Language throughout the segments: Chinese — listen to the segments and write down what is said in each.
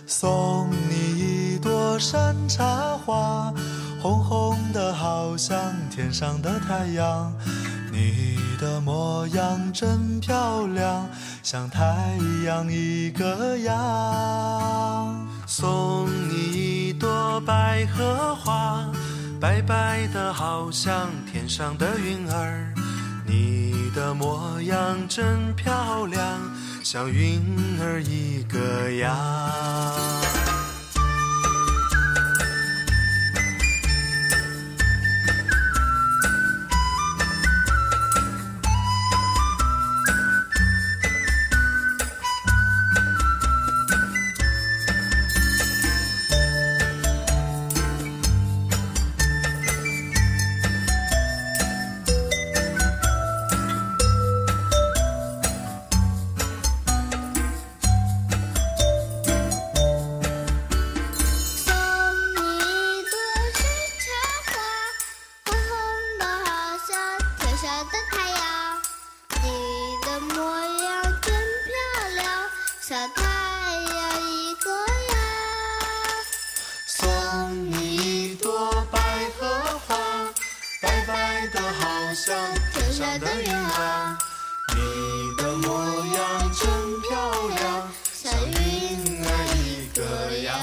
送你一朵山茶花，红红的好像天上的太阳。你的模样真漂亮，像太阳一个样。 送你一朵百合花，白白的好像天上的云儿。你的模样真漂亮，像云儿一个样。 像太阳一个样。 送你一朵百合花，白白的好像天上的云儿。你的模样真漂亮，像云儿一个样。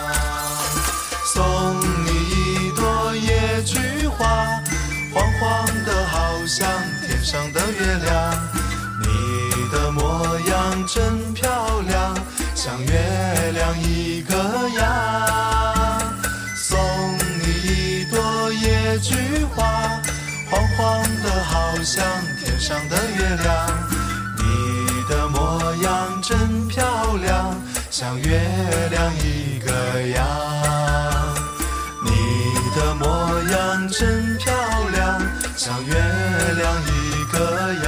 送你一朵野菊花，黄黄的好像天上的月亮。你的模样真漂亮，像月亮一个样。送你一朵野菊花，黄黄的好像天上的月亮。你的模样真漂亮，像月亮一个样。你的模样真漂亮，像月亮一个样。